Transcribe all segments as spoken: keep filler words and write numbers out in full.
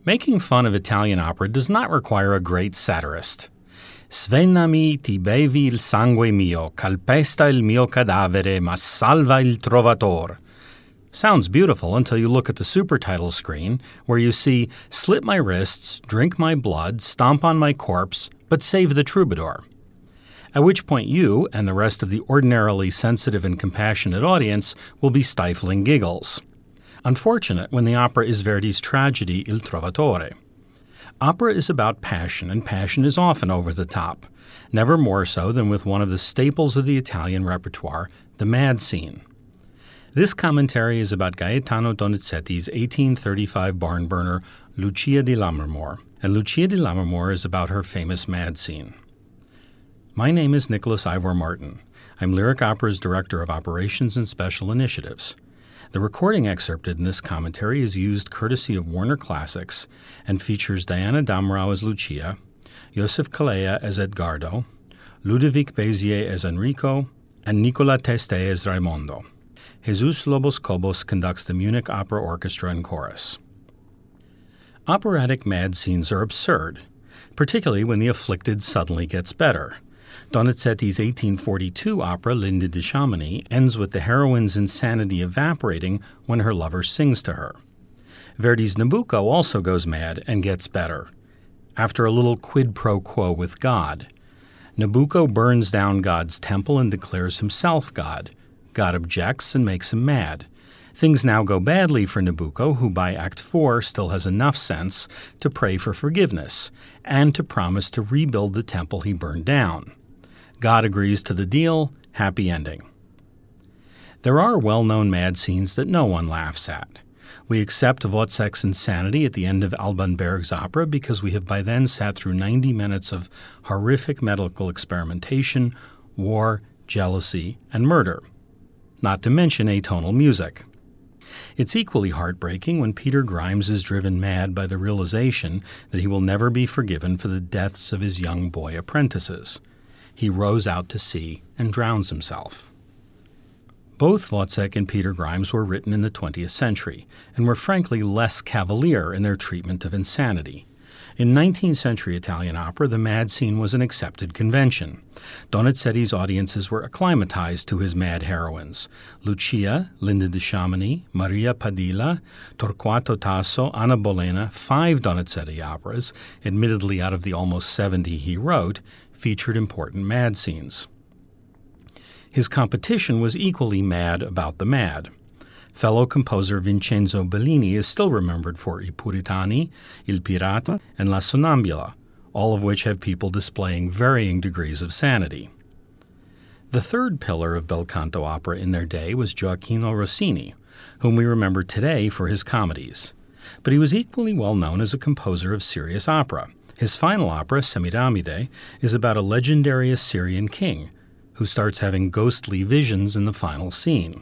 Making fun of Italian opera does not require a great satirist. Svennami ti bevi il sangue mio, calpesta il mio cadavere, ma salva il trovator. Sounds beautiful until you look at the supertitle screen, where you see, slit my wrists, drink my blood, stomp on my corpse, but save the troubadour. At which point you, and the rest of the ordinarily sensitive and compassionate audience, will be stifling giggles. Unfortunate when the opera is Verdi's tragedy Il Trovatore. Opera is about passion, and passion is often over the top, never more so than with one of the staples of the Italian repertoire, the mad scene. This commentary is about Gaetano Donizetti's eighteen thirty-five barn burner Lucia di Lammermoor, and Lucia di Lammermoor is about her famous mad scene. My name is Nicholas Ivor Martin. I'm Lyric Opera's Director of Operations and Special Initiatives. The recording excerpted in this commentary is used courtesy of Warner Classics and features Diana Damrau as Lucia, Joseph Calleja as Edgardo, Ludovic Bézier as Enrico, and Nicola Teste as Raimondo. Jesus Lobos Cobos conducts the Munich Opera Orchestra and Chorus. Operatic mad scenes are absurd, particularly when the afflicted suddenly gets better. Donizetti's eighteen forty-two opera Linde di Chamonix ends with the heroine's insanity evaporating when her lover sings to her. Verdi's Nabucco also goes mad and gets better, after a little quid pro quo with God. Nabucco burns down God's temple and declares himself God. God objects and makes him mad. Things now go badly for Nabucco, who by Act four still has enough sense to pray for forgiveness and to promise to rebuild the temple he burned down. God agrees to the deal, happy ending. There are well-known mad scenes that no one laughs at. We accept Wozzeck's insanity at the end of Alban Berg's opera because we have by then sat through ninety minutes of horrific medical experimentation, war, jealousy, and murder, not to mention atonal music. It's equally heartbreaking when Peter Grimes is driven mad by the realization that he will never be forgiven for the deaths of his young boy apprentices. He rows out to sea and drowns himself. Both Wozzeck and Peter Grimes were written in the twentieth century and were frankly less cavalier in their treatment of insanity. In nineteenth century Italian opera, the mad scene was an accepted convention. Donizetti's audiences were acclimatized to his mad heroines. Lucia, Linde di Chamonix, Maria Padilla, Torquato Tasso, Anna Bolena, five Donizetti operas, admittedly out of the almost seventy he wrote, featured important mad scenes. His competition was equally mad about the mad. Fellow composer Vincenzo Bellini is still remembered for I Puritani, Il Pirata, and La Sonnambula, all of which have people displaying varying degrees of sanity. The third pillar of bel canto opera in their day was Gioacchino Rossini, whom we remember today for his comedies. But he was equally well known as a composer of serious opera. His final opera, Semiramide, is about a legendary Assyrian king who starts having ghostly visions in the final scene.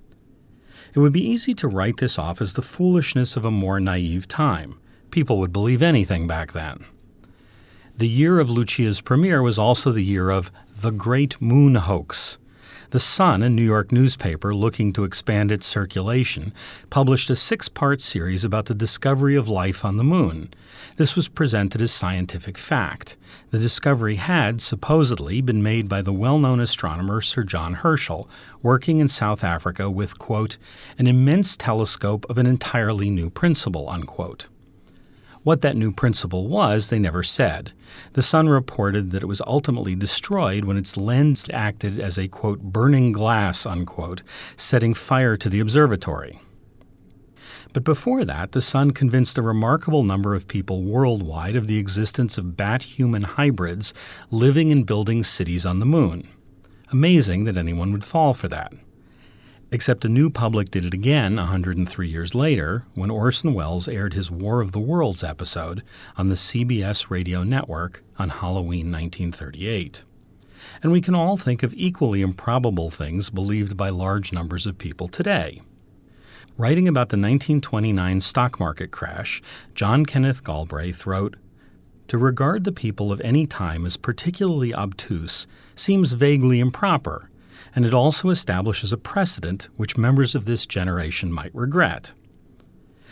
It would be easy to write this off as the foolishness of a more naive time. People would believe anything back then. The year of Lucia's premiere was also the year of The Great Moon Hoax. The Sun, a New York newspaper looking to expand its circulation, published a six-part series about the discovery of life on the moon. This was presented as scientific fact. The discovery had, supposedly, been made by the well-known astronomer Sir John Herschel, working in South Africa with, quote, an immense telescope of an entirely new principle, unquote. What that new principle was, they never said. The Sun reported that it was ultimately destroyed when its lens acted as a, quote, burning glass, unquote, setting fire to the observatory. But before that, the Sun convinced a remarkable number of people worldwide of the existence of bat-human hybrids living and building cities on the moon. Amazing that anyone would fall for that. Except a new public did it again one hundred three years later when Orson Welles aired his War of the Worlds episode on the C B S radio network on Halloween nineteen thirty-eight. And we can all think of equally improbable things believed by large numbers of people today. Writing about the nineteen twenty-nine stock market crash, John Kenneth Galbraith wrote, "To regard the people of any time as particularly obtuse seems vaguely improper, and it also establishes a precedent which members of this generation might regret."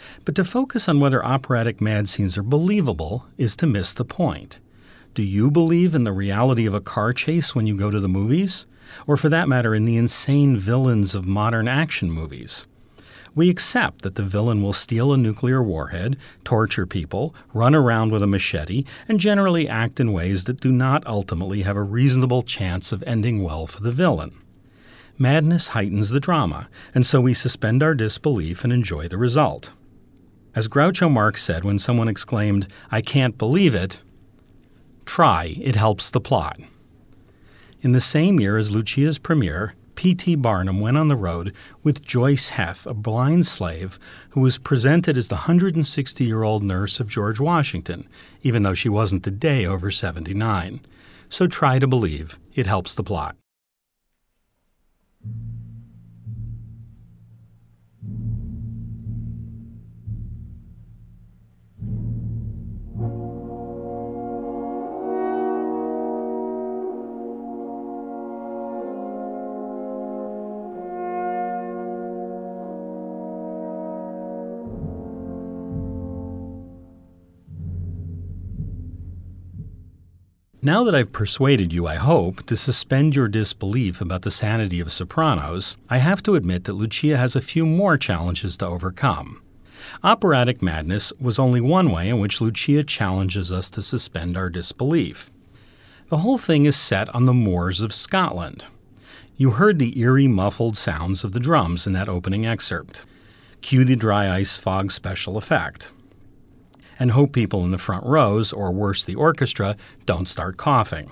But to focus on whether operatic mad scenes are believable is to miss the point. Do you believe in the reality of a car chase when you go to the movies? Or for that matter, in the insane villains of modern action movies? We accept that the villain will steal a nuclear warhead, torture people, run around with a machete, and generally act in ways that do not ultimately have a reasonable chance of ending well for the villain. Madness heightens the drama, and so we suspend our disbelief and enjoy the result. As Groucho Marx said when someone exclaimed, "I can't believe it," try, it helps the plot. In the same year as Lucia's premiere, P T Barnum went on the road with Joyce Heth, a blind slave who was presented as the one hundred sixty-year-old nurse of George Washington, even though she wasn't a day over seventy-nine. So try to believe. It helps the plot. Now that I've persuaded you, I hope, to suspend your disbelief about the sanity of Sopranos, I have to admit that Lucia has a few more challenges to overcome. Operatic madness was only one way in which Lucia challenges us to suspend our disbelief. The whole thing is set on the moors of Scotland. You heard the eerie, muffled sounds of the drums in that opening excerpt. Cue the dry ice fog special effect. And hope people in the front rows, or worse, the orchestra, don't start coughing.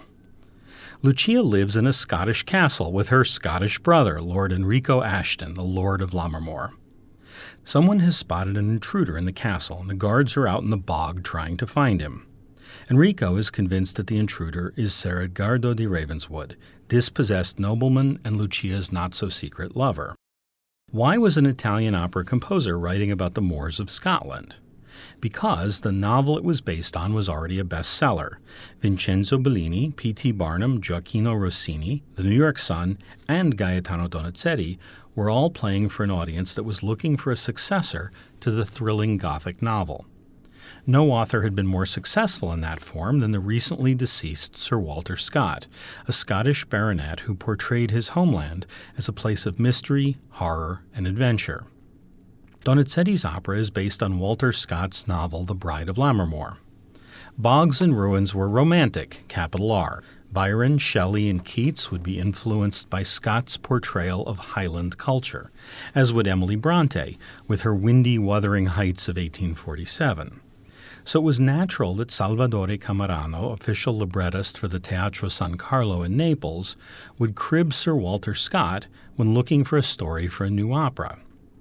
Lucia lives in a Scottish castle with her Scottish brother, Lord Enrico Ashton, the Lord of Lammermoor. Someone has spotted an intruder in the castle, and the guards are out in the bog trying to find him. Enrico is convinced that the intruder is Ser Edgardo di Ravenswood, dispossessed nobleman and Lucia's not-so-secret lover. Why was an Italian opera composer writing about the moors of Scotland? Because the novel it was based on was already a bestseller. Vincenzo Bellini, P T Barnum, Gioacchino Rossini, the New York Sun, and Gaetano Donizetti were all playing for an audience that was looking for a successor to the thrilling Gothic novel. No author had been more successful in that form than the recently deceased Sir Walter Scott, a Scottish baronet who portrayed his homeland as a place of mystery, horror, and adventure. Donizetti's opera is based on Walter Scott's novel The Bride of Lammermoor. Bogs and ruins were romantic, capital R. Byron, Shelley, and Keats would be influenced by Scott's portrayal of Highland culture, as would Emily Bronte, with her windy Wuthering Heights of eighteen forty-seven. So it was natural that Salvatore Camerano, official librettist for the Teatro San Carlo in Naples, would crib Sir Walter Scott when looking for a story for a new opera.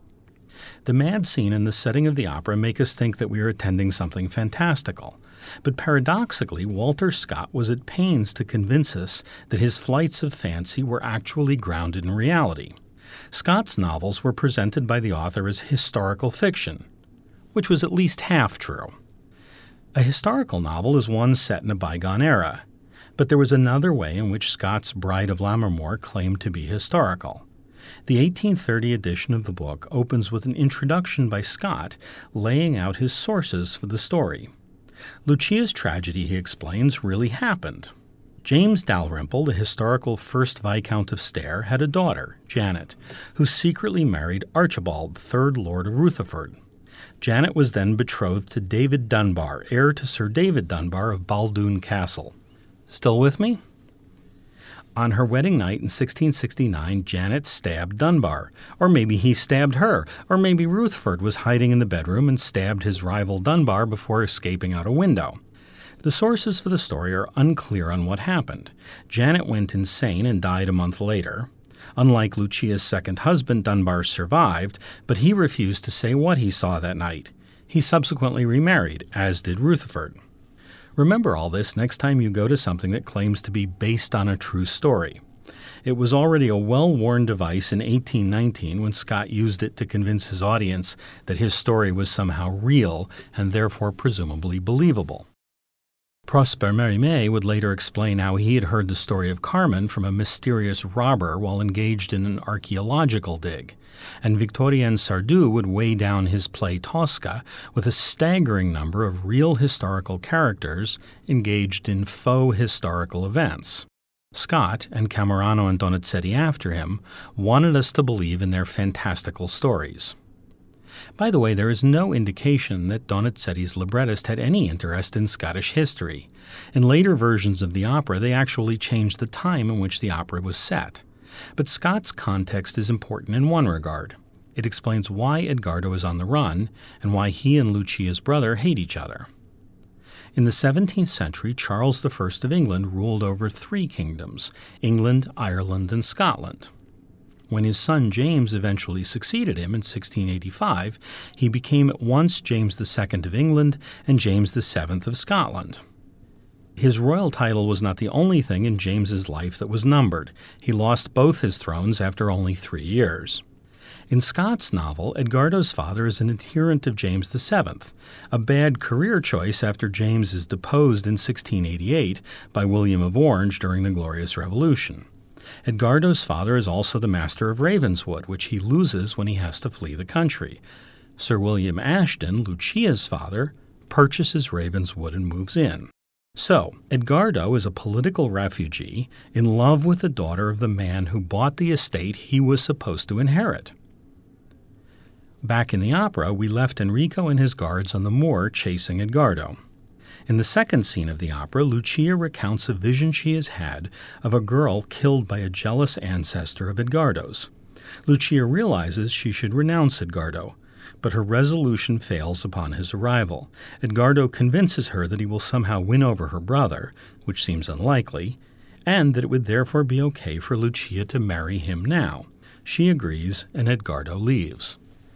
The mad scene and the setting of the opera make us think that we are attending something fantastical. But paradoxically, Walter Scott was at pains to convince us that his flights of fancy were actually grounded in reality. Scott's novels were presented by the author as historical fiction, which was at least half true. A historical novel is one set in a bygone era, but there was another way in which Scott's Bride of Lammermoor claimed to be historical. The eighteen thirty edition of the book opens with an introduction by Scott laying out his sources for the story. Lucia's tragedy, he explains, really happened. James Dalrymple, the historical first Viscount of Stair, had a daughter, Janet, who secretly married Archibald, third Lord of Rutherford. Janet was then betrothed to David Dunbar, heir to Sir David Dunbar of Baldoon Castle. Still with me? On her wedding night in sixteen sixty-nine, Janet stabbed Dunbar. Or maybe he stabbed her. Or maybe Rutherford was hiding in the bedroom and stabbed his rival Dunbar before escaping out a window. The sources for the story are unclear on what happened. Janet went insane and died a month later. Unlike Lucia's second husband, Dunbar survived, but he refused to say what he saw that night. He subsequently remarried, as did Rutherford. Remember all this next time you go to something that claims to be based on a true story. It was already a well-worn device in eighteen nineteen when Scott used it to convince his audience that his story was somehow real and therefore presumably believable. Prosper Mérimée would later explain how he had heard the story of Carmen from a mysterious robber while engaged in an archaeological dig, and Victorien Sardou would weigh down his play Tosca with a staggering number of real historical characters engaged in faux historical events. Scott, and Camerano and Donizetti after him, wanted us to believe in their fantastical stories. By the way, there is no indication that Donizetti's librettist had any interest in Scottish history. In later versions of the opera, they actually changed the time in which the opera was set. But Scott's context is important in one regard. It explains why Edgardo is on the run and why he and Lucia's brother hate each other. In the seventeenth century, Charles the First of England ruled over three kingdoms, England, Ireland, and Scotland. When his son James eventually succeeded him in sixteen eighty-five, he became at once James the Second of England and James the Seventh of Scotland. His royal title was not the only thing in James's life that was numbered. He lost both his thrones after only three years. In Scott's novel, Edgardo's father is an adherent of James the Seventh, a bad career choice after James is deposed in sixteen eighty-eight by William of Orange during the Glorious Revolution. Edgardo's father is also the master of Ravenswood, which he loses when he has to flee the country. Sir William Ashton, Lucia's father, purchases Ravenswood and moves in. So, Edgardo is a political refugee in love with the daughter of the man who bought the estate he was supposed to inherit. Back in the opera, we left Enrico and his guards on the moor chasing Edgardo. In the second scene of the opera, Lucia recounts a vision she has had of a girl killed by a jealous ancestor of Edgardo's. Lucia realizes she should renounce Edgardo, but her resolution fails upon his arrival. Edgardo convinces her that he will somehow win over her brother, which seems unlikely, and that it would therefore be okay for Lucia to marry him now. She agrees, and Edgardo leaves.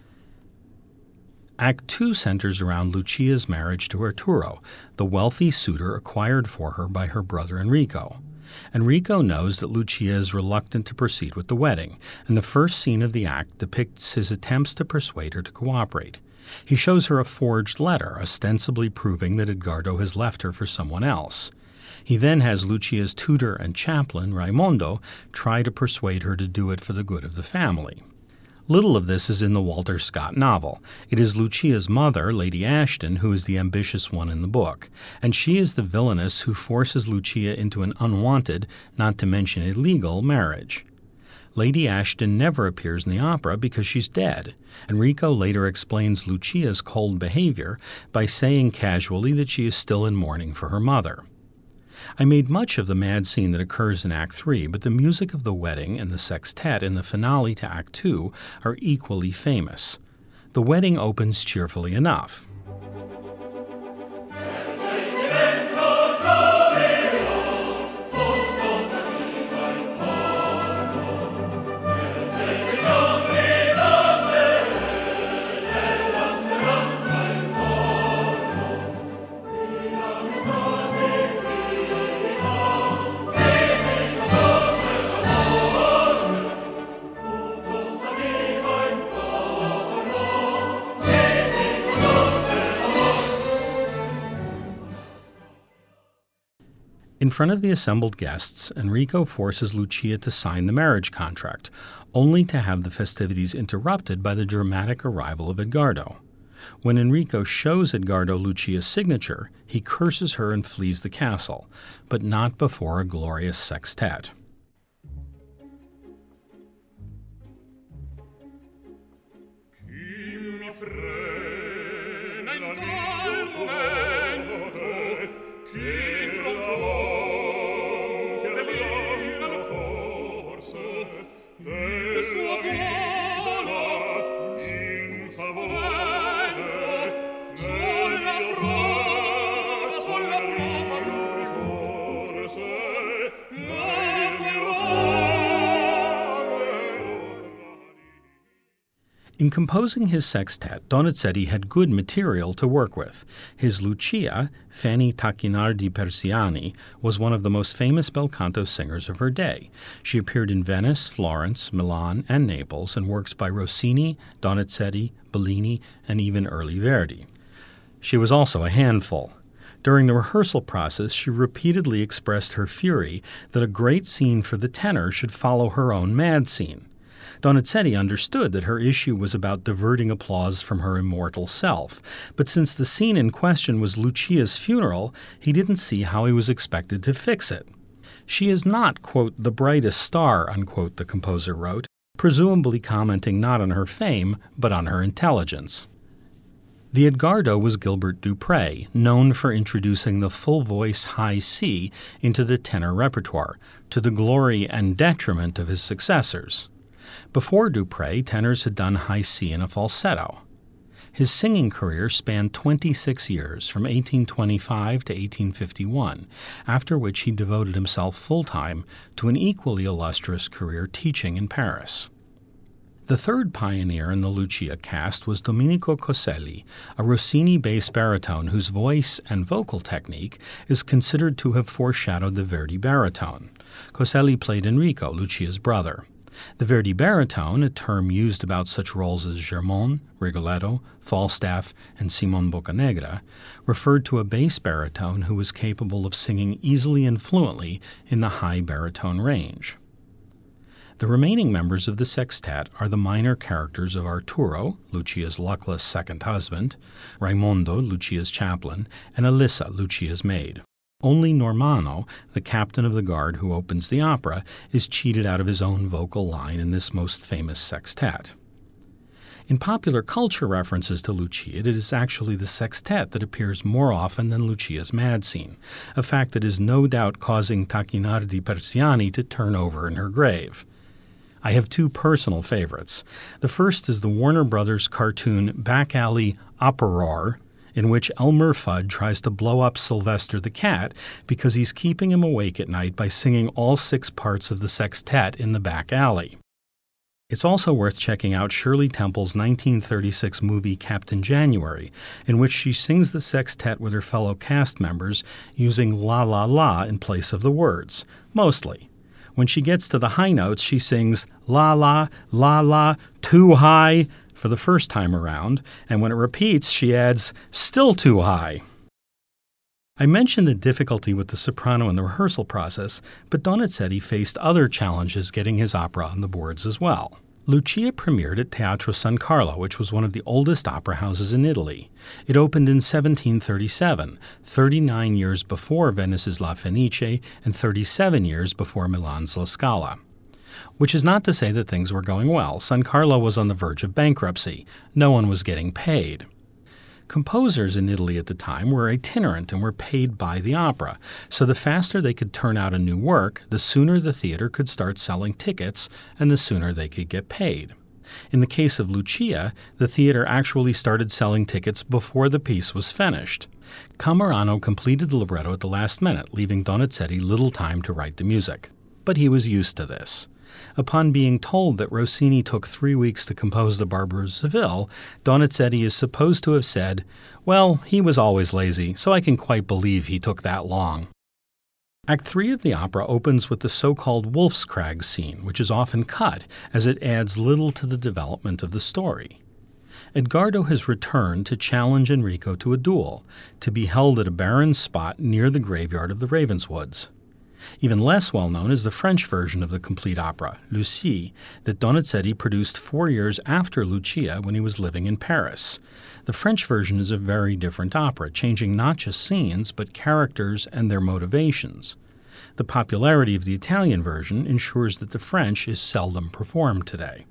Act Two centers around Lucia's marriage to Arturo, the wealthy suitor acquired for her by her brother Enrico. Enrico knows that Lucia is reluctant to proceed with the wedding, and the first scene of the act depicts his attempts to persuade her to cooperate. He shows her a forged letter, ostensibly proving that Edgardo has left her for someone else. He then has Lucia's tutor and chaplain, Raimondo, try to persuade her to do it for the good of the family. Little of this is in the Walter Scott novel. It is Lucia's mother, Lady Ashton, who is the ambitious one in the book, and she is the villainess who forces Lucia into an unwanted, not to mention illegal, marriage. Lady Ashton never appears in the opera because she's dead. Enrico later explains Lucia's cold behavior by saying casually that she is still in mourning for her mother. I made much of the mad scene that occurs in Act Three, but the music of the wedding and the sextet in the finale to Act Two are equally famous. The wedding opens cheerfully enough. In front of the assembled guests, Enrico forces Lucia to sign the marriage contract, only to have the festivities interrupted by the dramatic arrival of Edgardo. When Enrico shows Edgardo Lucia's signature, he curses her and flees the castle, but not before a glorious sextet. In composing his sextet, Donizetti had good material to work with. His Lucia, Fanny Tacchinardi Persiani, was one of the most famous bel canto singers of her day. She appeared in Venice, Florence, Milan, and Naples in works by Rossini, Donizetti, Bellini, and even early Verdi. She was also a handful. During the rehearsal process, she repeatedly expressed her fury that a great scene for the tenor should follow her own mad scene. Donizetti understood that her issue was about diverting applause from her immortal self, but since the scene in question was Lucia's funeral, he didn't see how he was expected to fix it. She is not, quote, the brightest star, unquote, the composer wrote, presumably commenting not on her fame, but on her intelligence. The Edgardo was Gilbert Dupre, known for introducing the full-voice high C into the tenor repertoire, to the glory and detriment of his successors. Before Dupre, tenors had done high C in a falsetto. His singing career spanned twenty-six years, from eighteen twenty-five to eighteen fifty-one, after which he devoted himself full-time to an equally illustrious career teaching in Paris. The third pioneer in the Lucia cast was Domenico Coselli, a Rossini bass baritone whose voice and vocal technique is considered to have foreshadowed the Verdi baritone. Coselli played Enrico, Lucia's brother. The Verdi baritone, a term used about such roles as Germont, Rigoletto, Falstaff, and Simon Boccanegra, referred to a bass baritone who was capable of singing easily and fluently in the high baritone range. The remaining members of the sextet are the minor characters of Arturo, Lucia's luckless second husband, Raimondo, Lucia's chaplain, and Elissa, Lucia's maid. Only Normanno, the captain of the guard who opens the opera, is cheated out of his own vocal line in this most famous sextet. In popular culture references to Lucia, it is actually the sextet that appears more often than Lucia's mad scene, a fact that is no doubt causing Tacchinardi Persiani to turn over in her grave. I have two personal favorites. The first is the Warner Brothers cartoon Back Alley Opera-Roar, in which Elmer Fudd tries to blow up Sylvester the cat because he's keeping him awake at night by singing all six parts of the sextet in the back alley. It's also worth checking out Shirley Temple's nineteen thirty-six movie Captain January, in which she sings the sextet with her fellow cast members using la la la in place of the words, mostly. When she gets to the high notes, she sings la la, la la, too high for the first time around, and when it repeats, she adds still too high. I mentioned the difficulty with the soprano in the rehearsal process, but Donizetti faced other challenges getting his opera on the boards as well. Lucia premiered at Teatro San Carlo, which was one of the oldest opera houses in Italy. It opened in seventeen thirty-seven, thirty-nine years before Venice's La Fenice and thirty-seven years before Milan's La Scala. Which is not to say that things were going well. San Carlo was on the verge of bankruptcy. No one was getting paid. Composers in Italy at the time were itinerant and were paid by the opera, so the faster they could turn out a new work, the sooner the theater could start selling tickets and the sooner they could get paid. In the case of Lucia, the theater actually started selling tickets before the piece was finished. Camerano completed the libretto at the last minute, leaving Donizetti little time to write the music. But he was used to this. Upon being told that Rossini took three weeks to compose the Barber of Seville, Donizetti is supposed to have said, "Well, he was always lazy, so I can quite believe he took that long." Act three of the opera opens with the so-called Wolf's Crag scene, which is often cut, as it adds little to the development of the story. Edgardo has returned to challenge Enrico to a duel, to be held at a barren spot near the graveyard of the Ravenswoods. Even less well-known is the French version of the complete opera, Lucie, that Donizetti produced four years after Lucia when he was living in Paris. The French version is a very different opera, changing not just scenes, but characters and their motivations. The popularity of the Italian version ensures that the French is seldom performed today.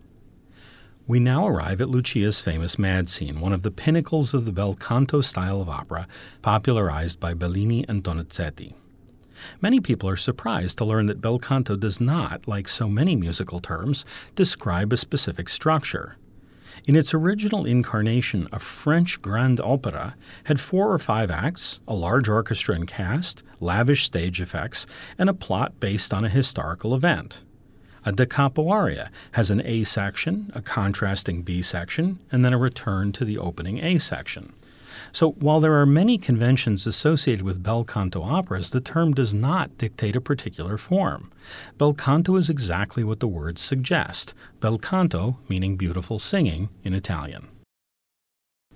We now arrive at Lucia's famous mad scene, one of the pinnacles of the bel canto style of opera, popularized by Bellini and Donizetti. Many people are surprised to learn that bel canto does not, like so many musical terms, describe a specific structure. In its original incarnation, a French grand opera had four or five acts, a large orchestra and cast, lavish stage effects, and a plot based on a historical event. A da capo aria has an A section, a contrasting B section, and then a return to the opening A section. So while there are many conventions associated with bel canto operas, the term does not dictate a particular form. Bel canto is exactly what the words suggest, bel canto meaning beautiful singing in Italian.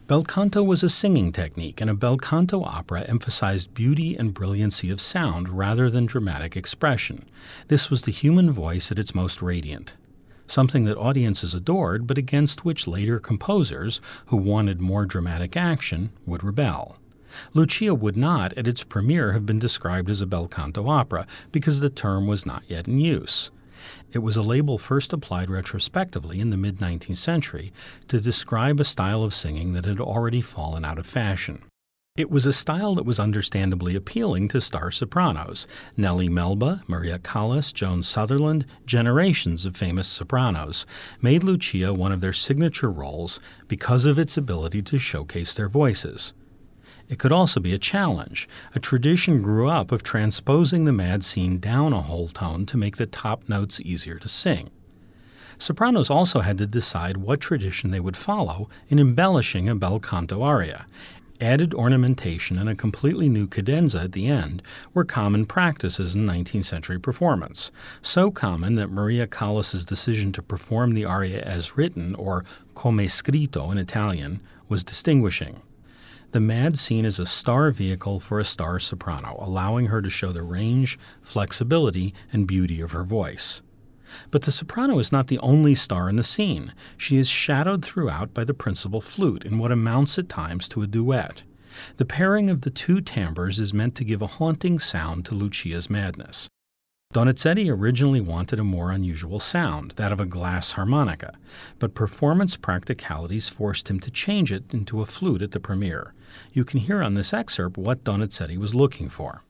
Bel canto was a singing technique, and a bel canto opera emphasized beauty and brilliancy of sound rather than dramatic expression. This was the human voice at its most radiant, something that audiences adored, but against which later composers, who wanted more dramatic action, would rebel. Lucia would not, at its premiere, have been described as a bel canto opera because the term was not yet in use. It was a label first applied retrospectively in the mid-nineteenth century to describe a style of singing that had already fallen out of fashion. It was a style that was understandably appealing to star sopranos, Nellie Melba, Maria Callas, Joan Sutherland, generations of famous sopranos, made Lucia one of their signature roles because of its ability to showcase their voices. It could also be a challenge. A tradition grew up of transposing the mad scene down a whole tone to make the top notes easier to sing. Sopranos also had to decide what tradition they would follow in embellishing a bel canto aria. Added ornamentation and a completely new cadenza at the end were common practices in nineteenth century performance, so common that Maria Callas's decision to perform the aria as written, or come scritto in Italian, was distinguishing. The mad scene is a star vehicle for a star soprano, allowing her to show the range, flexibility, and beauty of her voice. But the soprano is not the only star in the scene. She is shadowed throughout by the principal flute in what amounts at times to a duet. The pairing of the two timbres is meant to give a haunting sound to Lucia's madness. Donizetti originally wanted a more unusual sound, that of a glass harmonica, but performance practicalities forced him to change it into a flute at the premiere. You can hear on this excerpt what Donizetti was looking for.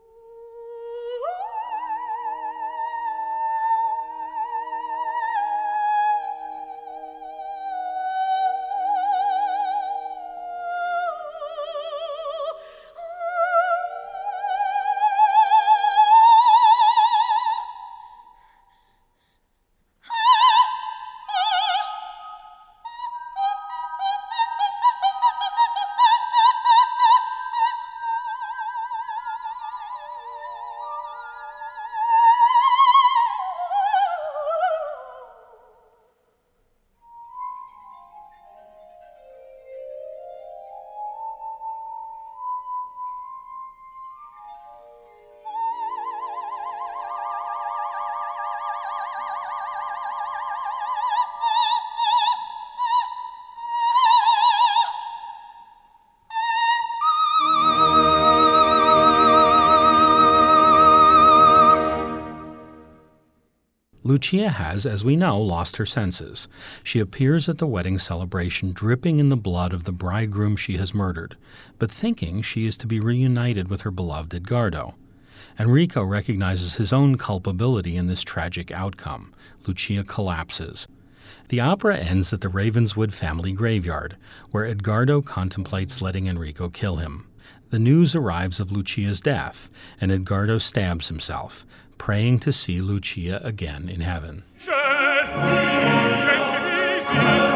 Lucia has, as we know, lost her senses. She appears at the wedding celebration dripping in the blood of the bridegroom she has murdered, but thinking she is to be reunited with her beloved Edgardo. Enrico recognizes his own culpability in this tragic outcome. Lucia collapses. The opera ends at the Ravenswood family graveyard, where Edgardo contemplates letting Enrico kill him. The news arrives of Lucia's death, and Edgardo stabs himself, praying to see Lucia again in heaven.